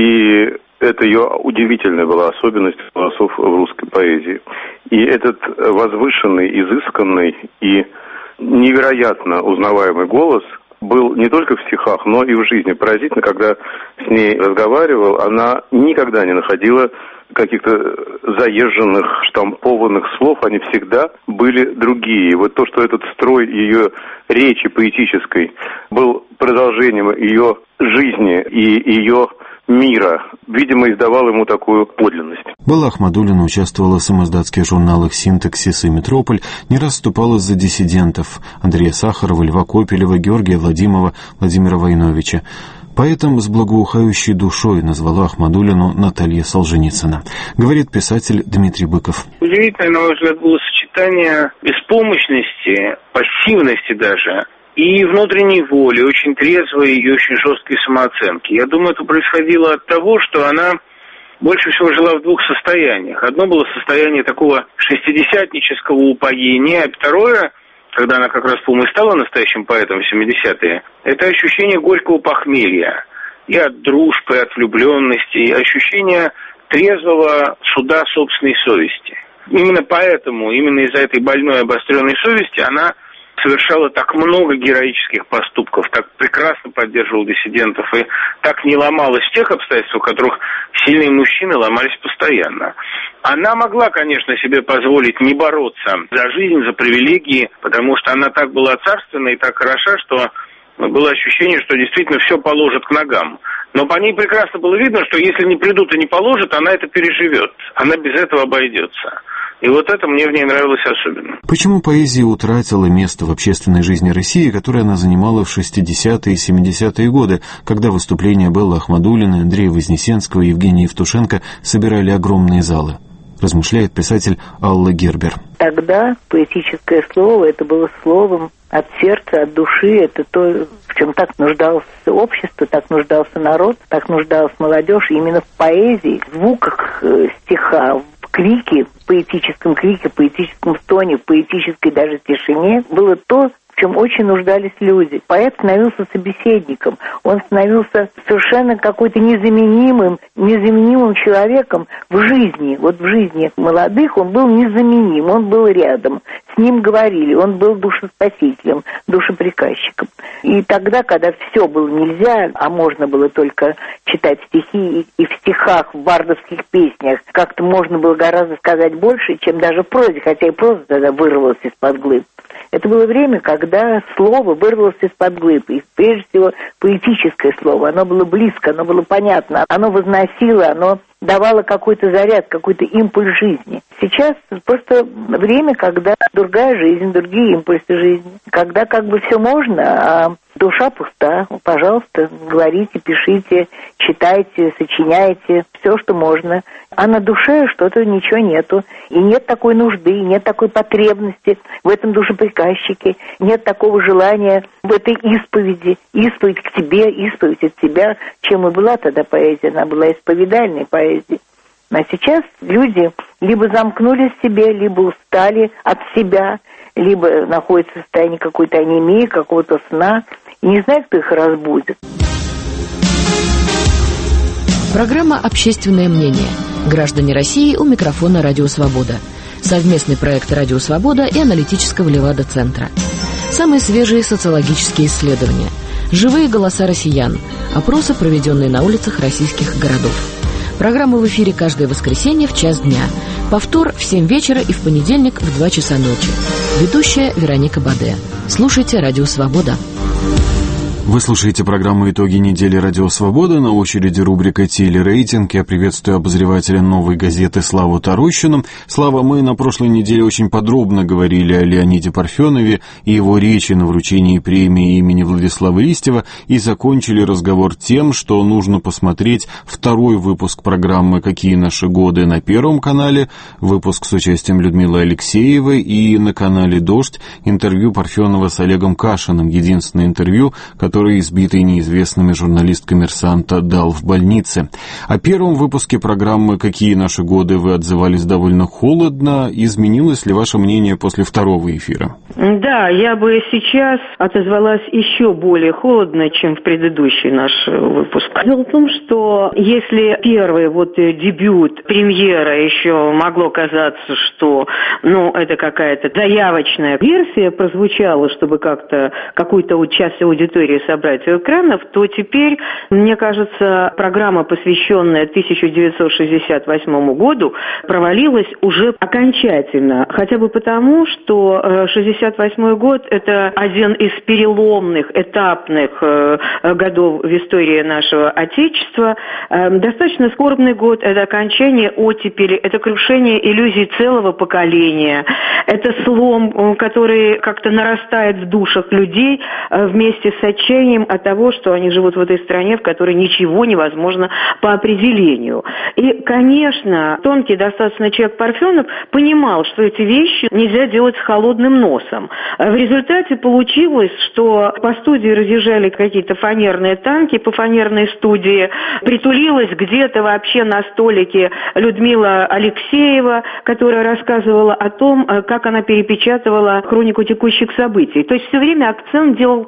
и это ее удивительная была особенность голосов в русской поэзии. И этот возвышенный, изысканный и невероятно узнаваемый голос был не только в стихах, но и в жизни. Поразительно, когда с ней разговаривал, она никогда не находила каких-то заезженных, штампованных слов, они всегда были другие. И вот то, что этот строй ее речи поэтической был продолжением ее жизни и ее мира, видимо, издавал ему такую подлинность. Белла Ахмадуллина участвовала в самоиздатских журналах «Синтаксис» и «Метрополь», не раз вступала за диссидентов Андрея Сахарова, Льва Копелева, Георгия Владимирова, Владимира Войновича. Поэтом с благоухающей душой назвала Ахмадуллину Наталья Солженицына. Говорит писатель Дмитрий Быков. Удивительное, на мой взгляд, было сочетание беспомощности, пассивности даже, и внутренней воли, очень трезвой и очень жесткой самооценки. Я думаю, это происходило от того, что она больше всего жила в двух состояниях. Одно было состояние такого шестидесятнического упоения, а второе, когда она как раз, по-моему, стала настоящим поэтом в семидесятые, это ощущение горького похмелья. И от дружбы, и от влюбленности, и ощущение трезвого суда собственной совести. Именно поэтому, именно из-за этой больной обостренной совести она совершала так много героических поступков, так прекрасно поддерживала диссидентов и так не ломалась в тех обстоятельствах, в которых сильные мужчины ломались постоянно. Она могла, конечно, себе позволить не бороться за жизнь, за привилегии, потому что она так была царственна и так хороша, что было ощущение, что действительно все положит к ногам. Но по ней прекрасно было видно, что если не придут и не положат, она это переживет. Она без этого обойдется. И вот это мне в ней нравилось особенно. Почему поэзия утратила место в общественной жизни России, которое она занимала в шестидесятые и семидесятые годы, когда выступления Беллы Ахмадуллиной, Андрея Вознесенского и Евгения Евтушенко собирали огромные залы? Размышляет писатель Алла Гербер. Тогда поэтическое слово, это было словом от сердца, от души, это то, в чем так нуждалось общество, так нуждался народ, так нуждалась молодежь. И именно в поэзии, в звуках стиха, в крике, в поэтическом крике, в поэтическом стоне, в поэтической даже тишине было то, в чем очень нуждались люди. Поэт становился собеседником, он становился совершенно какой-то незаменимым, незаменимым человеком в жизни. Вот в жизни молодых он был незаменим, он был рядом, с ним говорили, он был душеспасителем, душеприказчиком. И тогда, когда все было нельзя, а можно было только читать стихи, и, и в стихах, в бардовских песнях как-то можно было гораздо сказать больше, чем даже в прозе, хотя и проза тогда вырвалась из-под глыб. Это было время, когда слово вырвалось из-под глыб, и прежде всего поэтическое слово. Оно было близко, оно было понятно, оно возносило, оно давала какой-то заряд, какой-то импульс жизни. Сейчас просто время, когда другая жизнь, другие импульсы жизни, когда как бы все можно, а душа пуста. Пожалуйста, говорите, пишите, читайте, сочиняйте, все, что можно. А на душе что-то ничего нету. И нет такой нужды, нет такой потребности в этом душеприказчике, нет такого желания в этой исповеди. Исповедь к тебе, исповедь от тебя. Чем и была тогда поэзия? Она была исповедальной поэзией. А сейчас люди либо замкнулись в себе, либо устали от себя, либо находятся в состоянии какой-то анемии, какого-то сна, и не знают, кто их разбудит. Программа «Общественное мнение». Граждане России у микрофона «Радио Свобода». Совместный проект «Радио Свобода» и аналитического Левада-центра. Самые свежие социологические исследования. Живые голоса россиян. Опросы, проведенные на улицах российских городов. Программа в эфире каждое воскресенье в час дня. Повтор в семь вечера и в понедельник в два часа ночи. Ведущая Вероника Баде. Слушайте «Радио Свобода». Вы слушаете программу «Итоги недели. Радио Свобода». На очереди рубрика «Телерейтинг». Я приветствую обозревателя «Новой газеты» Славу Тарощину. Слава, мы на прошлой неделе очень подробно говорили о Леониде Парфенове и его речи на вручении премии имени Владислава Листьева и закончили разговор тем, что нужно посмотреть второй выпуск программы «Какие наши годы» на Первом канале, выпуск с участием Людмилы Алексеевой, и на канале «Дождь» интервью Парфенова с Олегом Кашиным, единственное интервью, которое который избитый неизвестными журналист «Коммерсанта» дал в больнице. О первом выпуске программы «Какие наши годы» вы отзывались довольно холодно. Изменилось ли ваше мнение после второго эфира? Да, я бы сейчас отозвалась еще более холодно, чем в предыдущий наш выпуск. Дело в том, что если первый вот дебют, премьера еще могло казаться, что ну, это какая-то заявочная версия прозвучала, чтобы как-то какую-то вот часть аудитории собрать у экранов, то теперь, мне кажется, программа, посвященная тысяча девятьсот шестьдесят восьмому году, провалилась уже окончательно. Хотя бы потому, что шестьдесят восьмой год – это один из переломных, этапных годов в истории нашего Отечества. Достаточно скорбный год – это окончание оттепели, это крушение иллюзий целого поколения, это слом, который как-то нарастает в душах людей вместе с отчаянием от того, что они живут в этой стране, в которой ничего невозможно по определению. И, конечно, тонкий достаточно человек Парфенов понимал, что эти вещи нельзя делать с холодным носом. В результате получилось, что по студии разъезжали какие-то фанерные танки, по фанерной студии притулилась где-то вообще на столике Людмила Алексеева, которая рассказывала о том, как она перепечатывала хронику текущих событий. То есть все время акцент делался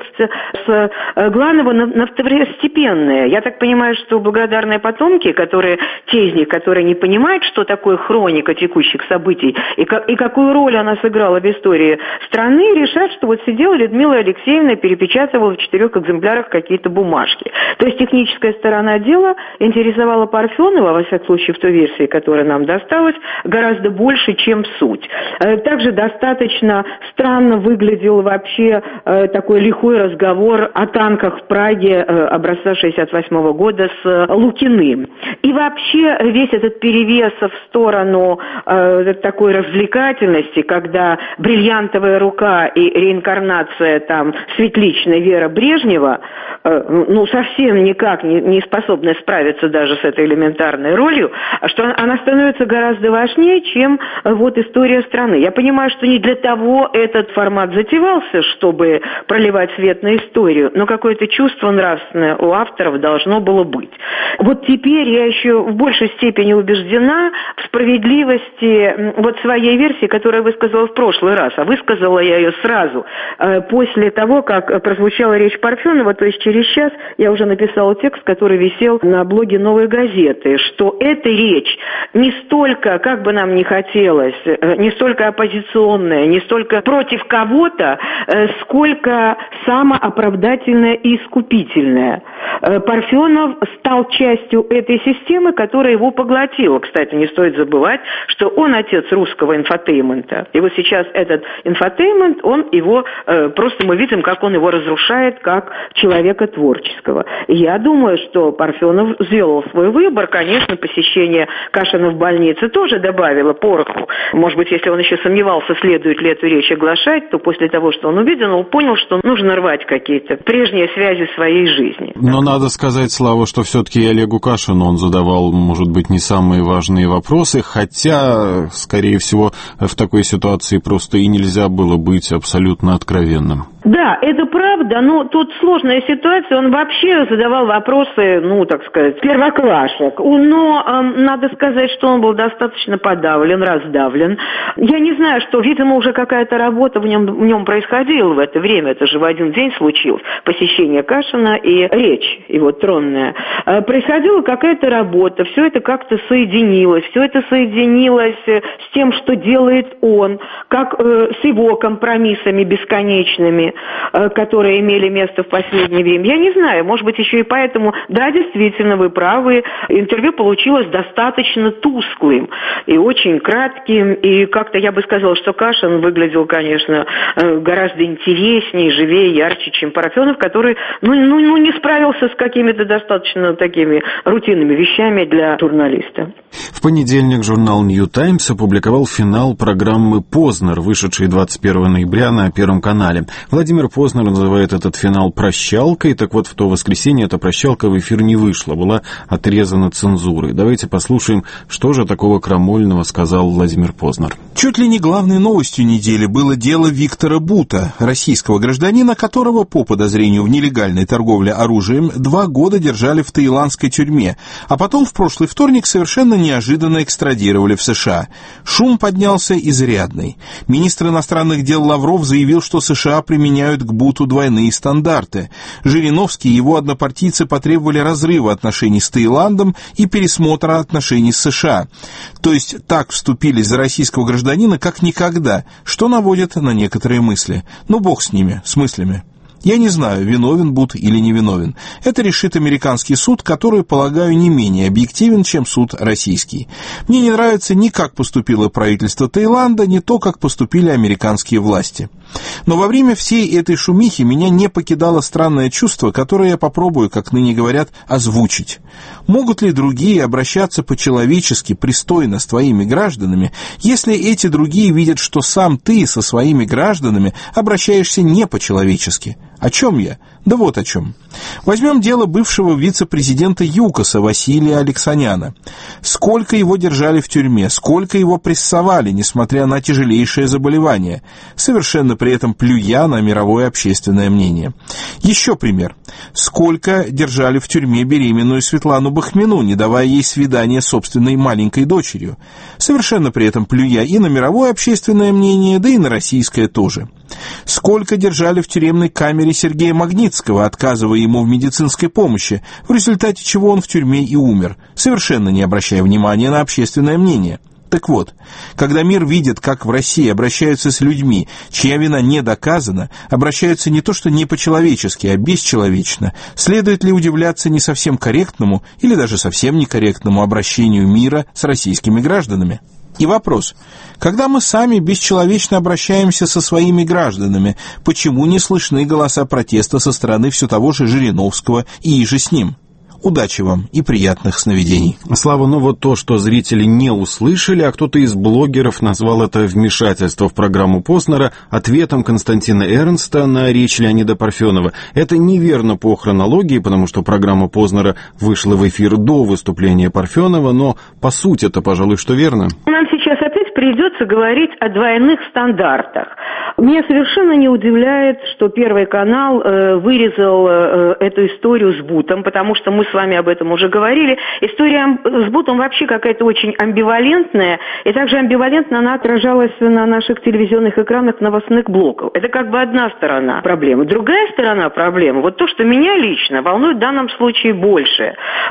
с главного на, на второстепенное. Я так понимаю, что благодарные потомки, которые, те из них, которые не понимают, что такое хроника текущих событий и, как, и какую роль она сыграла в истории страны, решат, что вот сидела Людмила Алексеевна, перепечатывала в четырех экземплярах какие-то бумажки. То есть техническая сторона дела интересовала Парфенова, во всяком случае в той версии, которая нам досталась, гораздо больше, чем суть. Также достаточно странно выглядел вообще такой лихой разговор о танках в Праге образца шестьдесят восьмого года с Лукиным. И вообще весь этот перевес в сторону э, такой развлекательности, когда бриллиантовая рука и реинкарнация там светличной Вера Брежнева, э, ну совсем никак не, не способны справиться даже с этой элементарной ролью, что она становится гораздо важнее, чем э, вот история страны. Я понимаю, что не для того этот формат затевался, чтобы проливать свет на историю, но какое-то чувство нравственное у авторов должно было быть. Вот теперь я еще в большей степени убеждена в справедливости вот своей версии, которую я высказала в прошлый раз, а высказала я ее сразу э, после того, как прозвучала речь Парфенова, то есть через час я уже написала текст, который висел на блоге «Новой газеты», что эта речь не столько, как бы нам ни хотелось, э, не столько оппозиционная, не столько против кого-то, э, сколько самооправдательная созидательное и искупительное. Парфенов стал частью этой системы, которая его поглотила. Кстати, не стоит забывать, что он отец русского инфотеймента. И вот сейчас этот инфотеймент, он его, просто мы видим, как он его разрушает как человека творческого. И я думаю, что Парфенов сделал свой выбор. Конечно, посещение Кашина в больнице тоже добавило пороху. Может быть, если он еще сомневался, следует ли эту речь оглашать, то после того, что он увидел, он понял, что нужно рвать какие-то прежние связи своей жизни. Но надо сказать, Слава, что все-таки и Олегу Кашину он задавал, может быть, не самые важные вопросы, хотя, скорее всего, в такой ситуации просто и нельзя было быть абсолютно откровенным. Да, это правда, но тут сложная ситуация, он вообще задавал вопросы, ну, так сказать, первоклашек, но э, надо сказать, что он был достаточно подавлен, раздавлен. Я не знаю, что, видимо, уже какая-то работа в нем, в нем происходила в это время, это же в один день случилось, посещение Кашина и речь его тронная. Э, происходила какая-то работа, все это как-то соединилось, все это соединилось с тем, что делает он, как э, с его компромиссами бесконечными, которые имели место в последнее время. Я не знаю, может быть, еще и поэтому, да, действительно, вы правы, интервью получилось достаточно тусклым и очень кратким, и как-то я бы сказала, что Кашин выглядел, конечно, гораздо интереснее, живее, ярче, чем Парфенов, который, ну, ну, ну не справился с какими-то достаточно такими рутинными вещами для журналиста. В понедельник журнал New Times опубликовал финал программы «Познер», вышедшей двадцать первого ноября на Первом канале. Владимир Познер называет этот финал «прощалкой», так вот, в то воскресенье эта прощалка в эфир не вышла, была отрезана цензурой. Давайте послушаем, что же такого крамольного сказал Владимир Познер. Чуть ли не главной новостью недели было дело Виктора Бута, российского гражданина, которого по подозрению в нелегальной торговле оружием два года держали в таиландской тюрьме, а потом в прошлый вторник совершенно неожиданно экстрадировали в США. Шум поднялся изрядный. Министр иностранных дел Лавров заявил, что США применяют к Буту двойные стандарты. Жириновский и его однопартийцы потребовали разрыва отношений с Таиландом и пересмотра отношений с США. То есть так вступились за российского гражданина, как никогда, что наводит на некоторые мысли. Ну, бог с ними, с мыслями. Я не знаю, виновен Бут или не виновен. Это решит американский суд, который, полагаю, не менее объективен, чем суд российский. Мне не нравится ни как поступило правительство Таиланда, ни то, как поступили американские власти. Но во время всей этой шумихи меня не покидало странное чувство, которое я попробую, как ныне говорят, озвучить. Могут ли другие обращаться по-человечески, пристойно с твоими гражданами, если эти другие видят, что сам ты со своими гражданами обращаешься не по-человечески? О чем я? Да вот о чем. Возьмем дело бывшего вице-президента ЮКОСа Василия Алексаняна. Сколько его держали в тюрьме, сколько его прессовали, несмотря на тяжелейшее заболевание, совершенно при этом плюя на мировое общественное мнение. Еще пример. Сколько держали в тюрьме беременную Светлану Бахмину, не давая ей свидания с собственной маленькой дочерью, совершенно при этом плюя и на мировое общественное мнение, да и на российское тоже. Сколько держали в тюремной камере Сергея Магнитского, отказывая ему в медицинской помощи, в результате чего он в тюрьме и умер, совершенно не обращая внимания на общественное мнение. Так вот, когда мир видит, как в России обращаются с людьми, чья вина не доказана, обращаются не то что не по-человечески, а бесчеловечно, следует ли удивляться не совсем корректному или даже совсем некорректному обращению мира с российскими гражданами? И вопрос, когда мы сами бесчеловечно обращаемся со своими гражданами, почему не слышны голоса протеста со стороны все того же Жириновского и иже с ним? Удачи вам и приятных сновидений. Слава, ну вот то, что зрители не услышали, а кто-то из блогеров назвал это вмешательство в программу Познера ответом Константина Эрнста на речь Леонида Парфенова. Это неверно по хронологии, потому что программа Познера вышла в эфир до выступления Парфенова, но по сути это, пожалуй, что верно. Нам сейчас опять придется говорить о двойных стандартах. Меня совершенно не удивляет, что Первый канал э, вырезал э, эту историю с Бутом, потому что мы с вами об этом уже говорили. История с Бутом вообще какая-то очень амбивалентная, и также амбивалентно она отражалась на наших телевизионных экранах новостных блоков. Это как бы одна сторона проблемы. Другая сторона проблемы, вот то, что меня лично волнует в данном случае больше,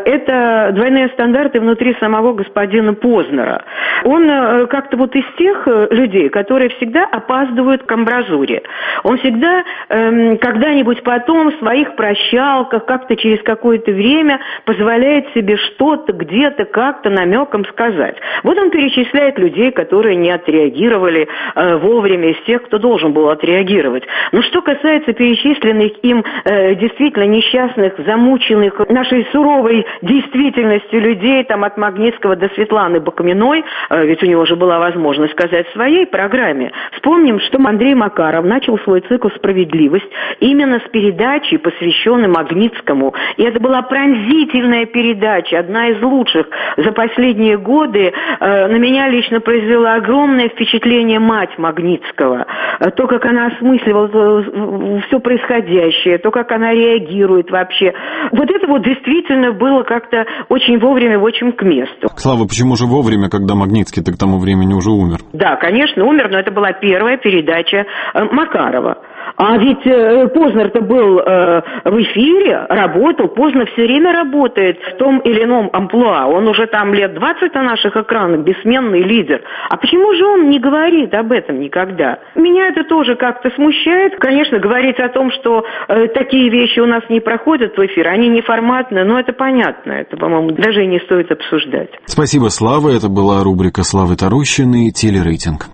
это двойные стандарты внутри самого господина Познера. Он э, как-то вот из тех людей, которые всегда опаздывают к амбразуре. Он всегда эм, когда-нибудь потом в своих прощалках, как-то через какое-то время позволяет себе что-то, где-то, как-то намеком сказать. Вот он перечисляет людей, которые не отреагировали э, вовремя из тех, кто должен был отреагировать. Но что касается перечисленных им э, действительно несчастных, замученных нашей суровой действительностью людей, там от Магнитского до Светланы Бакаминой, э, ведь у него же была возможность сказать в своей программе. Вспомним, что Андрей Макаров начал свой цикл «Справедливость» именно с передачи, посвященной Магнитскому. И это была пронзительная передача, одна из лучших за последние годы. Э, на меня лично произвела огромное впечатление мать Магнитского. Э, то, как она осмысливала все происходящее, то, как она реагирует вообще. Вот это вот действительно было как-то очень вовремя, очень к месту. Слава, почему же вовремя, когда Магнитский-то к тому времени уже умер? Да, конечно, умер, но это была первая передача э, Макарова. А ведь э, Познер-то был э, в эфире, работал, Познер все время работает в том или ином амплуа. Он уже там лет двадцать на наших экранах, бессменный лидер. А почему же он не говорит об этом никогда? Меня это тоже как-то смущает. Конечно, говорить о том, что э, такие вещи у нас не проходят в эфир, они неформатные, но это понятно. Это, по-моему, даже и не стоит обсуждать. Спасибо, Слава. Это была рубрика Славы Тарущиной «Телерейтинг».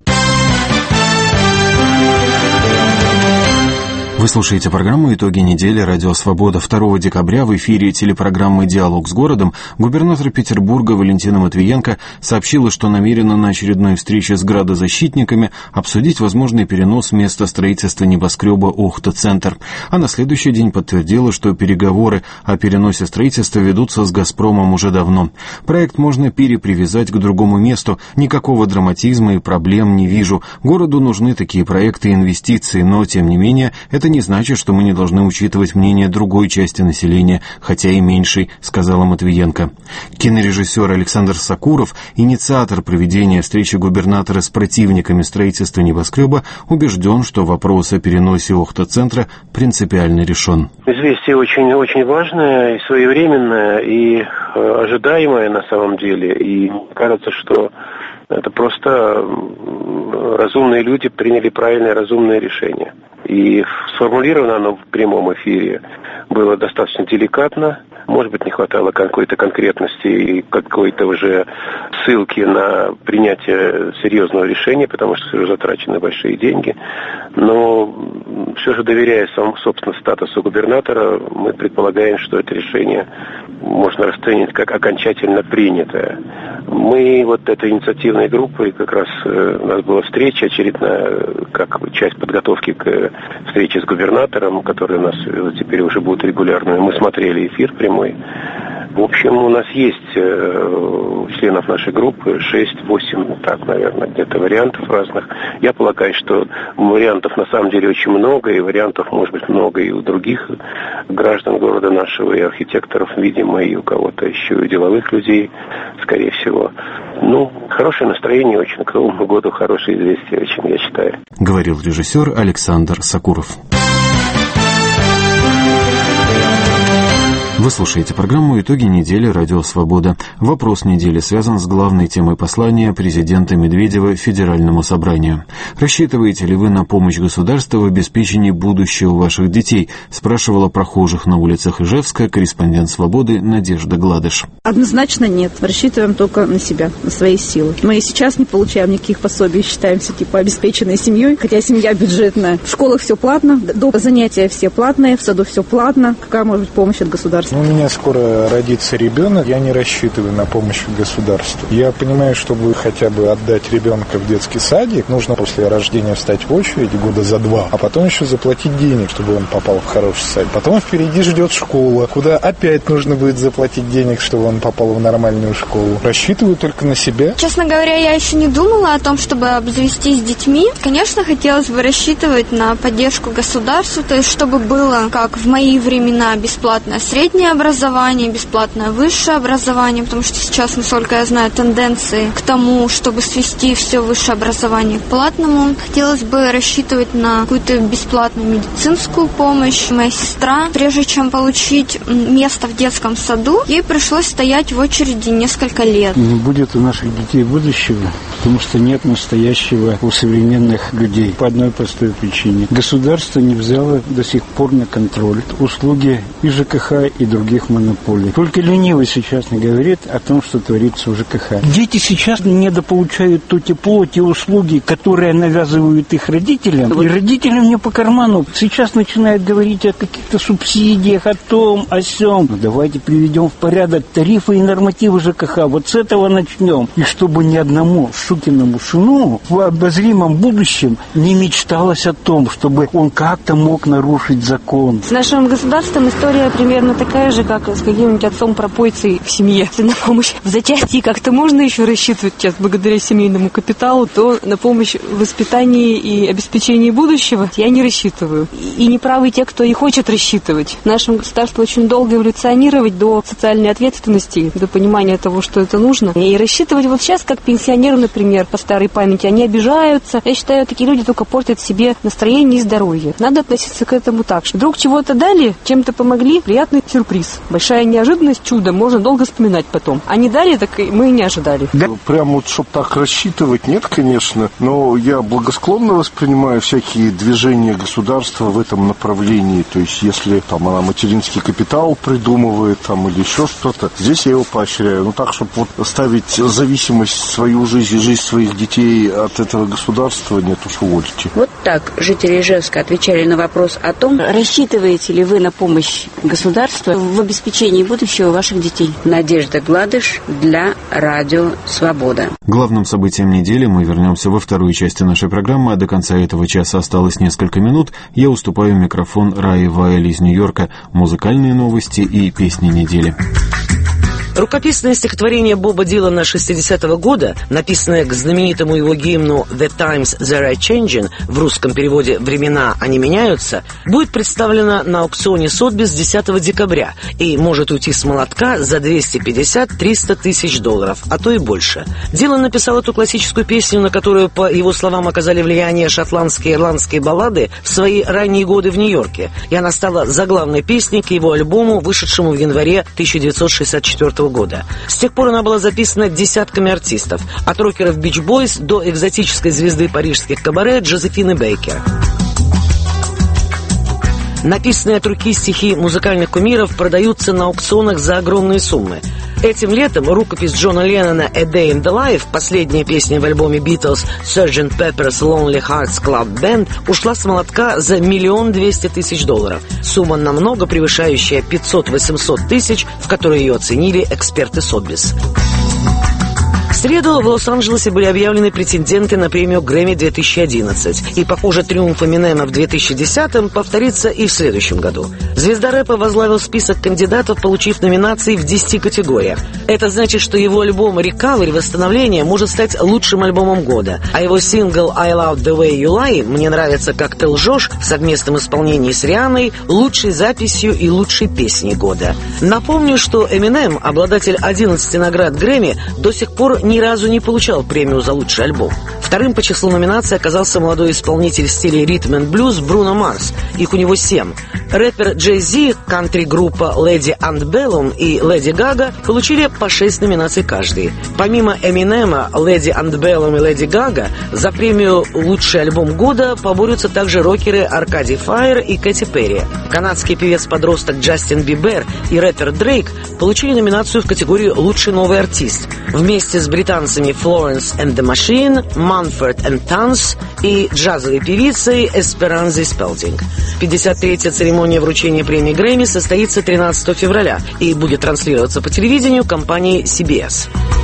Вы слушаете программу «Итоги недели. Радио Свобода». второго декабря в эфире телепрограммы «Диалог с городом» губернатор Петербурга Валентина Матвиенко сообщила, что намерена на очередной встрече с градозащитниками обсудить возможный перенос места строительства небоскреба «Охта-центр». А на следующий день подтвердила, что переговоры о переносе строительства ведутся с «Газпромом» уже давно. Проект можно перепривязать к другому месту. Никакого драматизма и проблем не вижу. Городу нужны такие проекты и инвестиции, но, тем не менее, это не значит, что мы не должны учитывать мнение другой части населения, хотя и меньшей, сказала Матвиенко. Кинорежиссер Александр Сакуров, инициатор проведения встречи губернатора с противниками строительства небоскреба, убежден, что вопрос о переносе Охта-центра принципиально решен. Известие очень-очень важное и своевременное, и ожидаемое на самом деле. И кажется, что это просто разумные люди приняли правильное разумное решение. И сформулировано оно в прямом эфире было достаточно деликатно. Может быть, не хватало какой-то конкретности и какой-то уже ссылки на принятие серьезного решения, потому что уже затрачены большие деньги. Но все же, доверяя самому, собственно, статусу губернатора, мы предполагаем, что это решение можно расценить как окончательно принятое. Мы вот этой инициативной группой, как раз у нас была встреча очередная, как часть подготовки к встрече с губернатором, которая у нас теперь уже будет регулярной. Мы смотрели эфир прямой. В общем, у нас есть э, членов нашей группы шесть-восемь, так, наверное, где-то вариантов разных. Я полагаю, что вариантов на самом деле очень много, и вариантов может быть много и у других граждан города нашего, и архитекторов, видимо, и у кого-то еще, и деловых людей, скорее всего. Ну, хорошее настроение очень, к Новому году хорошее известие очень, я считаю. Говорил режиссер Александр Сакуров. Вы слушаете программу «Итоги недели. Радио Свобода». Вопрос недели связан с главной темой послания президента Медведева Федеральному собранию. Рассчитываете ли вы на помощь государства в обеспечении будущего ваших детей? Спрашивала прохожих на улицах Ижевска корреспондент «Свободы» Надежда Гладыш. Однозначно нет. Рассчитываем только на себя, на свои силы. Мы и сейчас не получаем никаких пособий, считаемся типа обеспеченной семьей, хотя семья бюджетная. В школах все платно, до занятия все платные, в саду все платно. Какая может быть помощь от государства? У меня скоро родится ребенок, я не рассчитываю на помощь государства. Я понимаю, чтобы хотя бы отдать ребенка в детский садик, нужно после рождения встать в очередь года за два, а потом еще заплатить денег, чтобы он попал в хороший садик. Потом впереди ждет школа, куда опять нужно будет заплатить денег, чтобы он попал в нормальную школу. Рассчитываю только на себя. Честно говоря, я еще не думала о том, чтобы обзавестись детьми. Конечно, хотелось бы рассчитывать на поддержку государства, то есть чтобы было, как в мои времена, бесплатное среднее среднее образование, бесплатное высшее образование, потому что сейчас, насколько я знаю, тенденции к тому, чтобы свести все высшее образование к платному. Хотелось бы рассчитывать на какую-то бесплатную медицинскую помощь. Моя сестра, прежде чем получить место в детском саду, ей пришлось стоять в очереди несколько лет. Не будет у наших детей будущего, потому что нет настоящего у современных людей. По одной простой причине. Государство не взяло до сих пор на контроль услуги и ЖКХ, и других монополий. Только ленивый сейчас не говорит о том, что творится у ЖКХ. Дети сейчас недополучают то тепло, те услуги, которые навязывают их родителям, и родителям не по карману. Сейчас начинают говорить о каких-то субсидиях, о том, о сём. Ну, давайте приведем в порядок тарифы и нормативы ЖКХ. Вот с этого начнем. И чтобы ни одному сукиному сыну в обозримом будущем не мечталось о том, чтобы он как-то мог нарушить закон. С нашим государством история примерно такая же, как с каким-нибудь отцом-пропойцей в семье. Если на помощь в зачатии как-то можно еще рассчитывать сейчас благодаря семейному капиталу, то на помощь в воспитании и обеспечении будущего я не рассчитываю. И не правы те, кто и хочет рассчитывать. Нашему государству очень долго эволюционировать до социальной ответственности, до понимания того, что это нужно. И рассчитывать вот сейчас, как пенсионеры, например, по старой памяти, они обижаются. Я считаю, такие люди только портят себе настроение и здоровье. Надо относиться к этому так, что вдруг чего-то дали, чем-то помогли, приятный сюрприз. Большая неожиданность, чудо, можно долго вспоминать потом. А не дали, так и мы и не ожидали. Да. Прям вот, чтобы так рассчитывать, нет, конечно, но я благосклонно воспринимаю всякие движения государства в этом направлении. То есть, если там она материнский капитал придумывает там или еще что-то, здесь я его поощряю. Ну так, чтобы вот ставить зависимость свою жизнь и жизнь своих детей от этого государства, нет уж, увольте. Вот так жители Ижевска отвечали на вопрос о том, рассчитываете ли вы на помощь государства в обеспечении будущего ваших детей. Надежда Гладыш для Радио Свобода. Главным событием недели мы вернемся во второй части нашей программы, а до конца этого часа осталось несколько минут. Я уступаю микрофон Раи Ваэль из Нью-Йорка. Музыкальные новости и песни недели. Рукописное стихотворение Боба Дилана шестидесятого года, написанное к знаменитому его гимну «The Times They're Changing», в русском переводе «Времена, они меняются», будет представлено на аукционе Сотбис десятого декабря и может уйти с молотка за двести пятьдесят - триста тысяч долларов, а то и больше. Дилан написал эту классическую песню, на которую, по его словам, оказали влияние шотландские и ирландские баллады в свои ранние годы в Нью-Йорке, и она стала заглавной песней к его альбому, вышедшему в январе тысяча девятьсот шестьдесят четвёртого года. С тех пор она была записана десятками артистов, от рокеров Beach Boys до экзотической звезды парижских кабаре Джозефины Бейкер. Написанные от руки стихи музыкальных кумиров продаются на аукционах за огромные суммы. Этим летом рукопись Джона Леннона «A Day in the Life», последняя песня в альбоме Beatles «сержант Pepper's Lonely Hearts Club Band», ушла с молотка за миллион двести тысяч долларов. Сумма намного превышающая пятьсот-восемьсот тысяч, в которой ее оценили эксперты Сотбис. В среду в Лос-Анджелесе были объявлены претенденты на премию Грэмми две тысячи одиннадцать. И, похоже, триумф Эминема в две тысячи десятом повторится и в следующем году. Звезда рэпа возглавил список кандидатов, получив номинации в десяти категориях. Это значит, что его альбом «Recovery. Восстановление» может стать лучшим альбомом года, а его сингл «I Love the Way You Lie» «Мне нравится, как ты лжешь» в совместном исполнении с Рианой лучшей записью и лучшей песней года. Напомню, что Эминем, обладатель одиннадцати наград Грэмми, до сих пор ни разу не получал премию за лучший альбом. Вторым по числу номинаций оказался молодой исполнитель в стиле ритм энд блюз Бруно Марс. Их у него семь. Рэпер Джей Зи, кантри-группа Lady Antebellum и Lady Gaga получили по шесть номинаций каждый. Помимо Эминема, Lady Antebellum и Lady Gaga за премию «Лучший альбом года» поборются также рокеры Аркадий Файер и Кэти Перри. Канадский певец-подросток Джастин Бибер и рэпер Дрейк получили номинацию в категории «Лучший новый артист». Вместе с британцами Florence and the Machine, Mumford and Sons и джазовой певицей Эсперанзой Спелдинг. пятьдесят третья церемония вручения премии Грэмми состоится тринадцатого февраля и будет транслироваться по телевидению компании си би эс.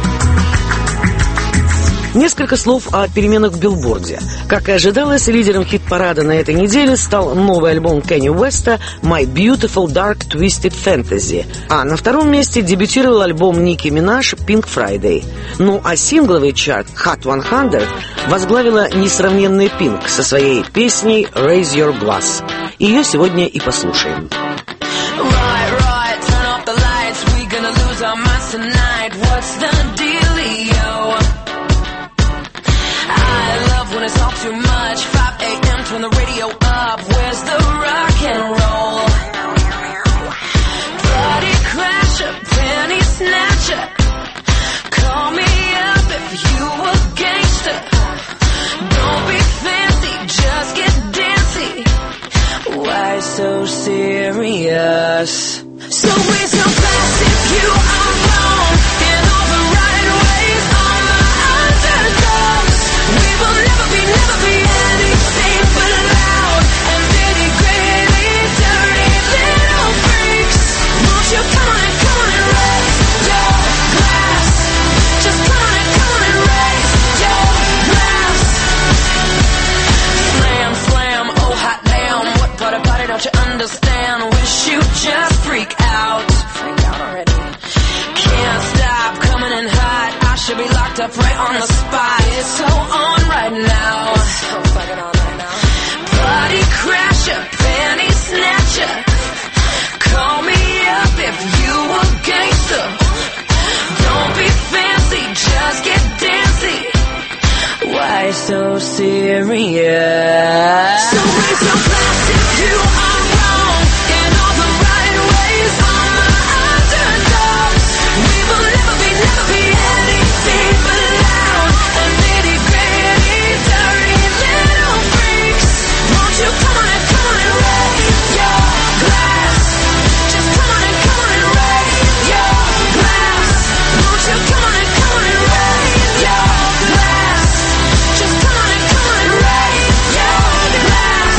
Несколько слов о переменах в Билборде. Как и ожидалось, лидером хит-парада на этой неделе стал новый альбом Кенни Уэста «My Beautiful Dark Twisted Fantasy», а на втором месте дебютировал альбом Ники Минаж «Pink Friday». Ну а сингловый чарт Hot сто возглавила несравненная Pink со своей песней «Raise Your Glass». Ее сегодня и послушаем. Right, right, what's the dealio? I love when it's all too much. five a.m. turn the radio up. Where's the rock and roll? Party crasher, penny snatcher. Call me up if you a gangster. Don't be fancy, just get dancy. Why so serious? So raise your glass if you are wrong in all the right ways. All the underdogs, we will never be, never be anything but loud and nitty gritty, dirty little freaks. Won't you come on and come on and raise your glass? Just come on and come on and raise your glass. Slam, slam, oh hot damn, what part about it don't you understand? Wish you just freak out. Freak out already. Can't stop coming in hot. I should be locked up right on the spot. It's so on right now. It's so fucking on right now. Party crasher, penny snatcher. Call me up if you a gangster. Don't be fancy, just get dancy. Why so serious? So raise your glass if you are wrong in all the right ways. All the underdogs, we will never be, never be anything but loud and nitty gritty, dirty little freaks. Won't you come on and come on and raise your glass? Just come on and come on and raise your glass. Won't you come on and come on and raise your glass? Just come on and come on and raise your glass.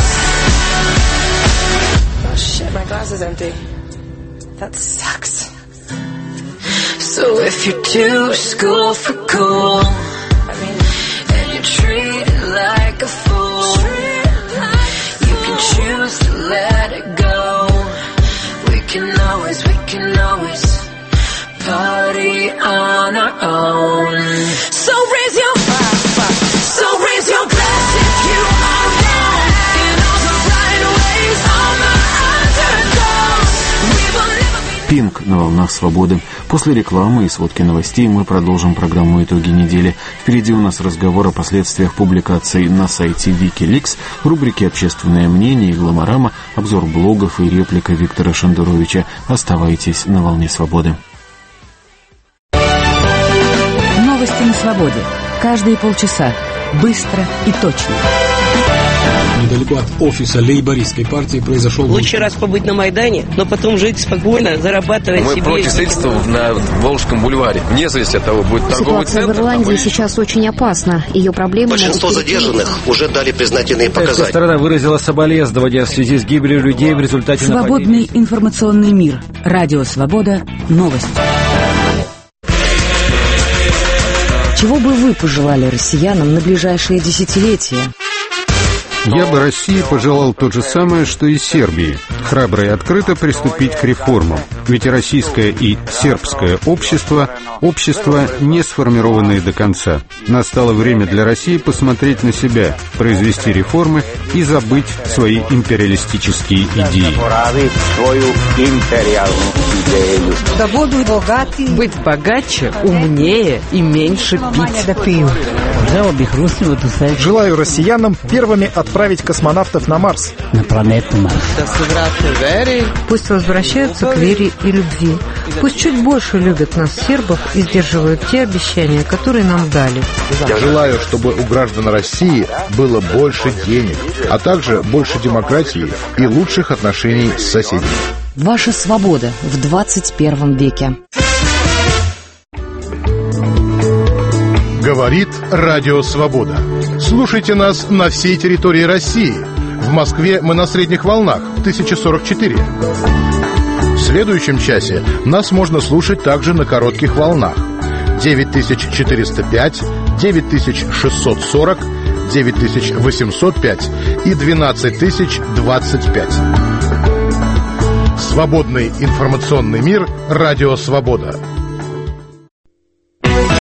Oh shit, my glass is empty. That sucks. So if you're too school for cool, I mean, and you're treated like a fool, you can choose to let it go. We can always, we can always party on our own. So raise your, so raise your glass if you are wrong in all the right ways. All the underdogs, we will never be. Пинк на волнах свободы. После рекламы и сводки новостей мы продолжим программу «Итоги недели». Впереди у нас разговор о последствиях публикаций на сайте Wikileaks, в рубрике «Общественное мнение» и «Гломорама», обзор блогов и реплика Виктора Шендеровича. Оставайтесь на волне свободы. Новости на свободе. Каждые полчаса. Быстро и точно. Недалеко от офиса лейбористской партии произошел... Лучше раз побыть на Майдане, но потом жить спокойно, зарабатывать Мы себе... Мы против строительства на Волжском бульваре. Вне зависимости от того, будет торговый Ситуация центр... в Ирландии там... сейчас очень опасна. Ее проблемы... Большинство задержанных уже дали признательные показания. Сторона выразила соболезнования в связи с гибелью людей в результате Свободный нападения. информационный мир. Радио «Свобода». Новости. Чего бы вы пожелали россиянам на ближайшие десятилетия? Я бы России пожелал то же самое, что и Сербии. Храбро и открыто приступить к реформам. Ведь российское и сербское общество – общества, не сформированные до конца. Настало время для России посмотреть на себя, произвести реформы и забыть свои империалистические идеи. Быть богаче, умнее и меньше пить. Желаю россиянам первыми отправить космонавтов на Марс. На планету Марс. Пусть возвращаются к вере и любви. Пусть чуть больше любят нас, сербов, и сдерживают те обещания, которые нам дали. Я желаю, чтобы у граждан России было больше денег, а также больше демократии и лучших отношений с соседями. Ваша свобода в двадцать первом веке. Говорит Радио Свобода. Слушайте нас на всей территории России. В Москве мы на средних волнах тысяча сорок четыре. В следующем часе нас можно слушать также на коротких волнах девять тысяч четыреста пять, девять тысяч шестьсот сорок, девять тысяч восемьсот пять и двенадцать тысяч двадцать пять. Свободный информационный мир. Радио Свобода.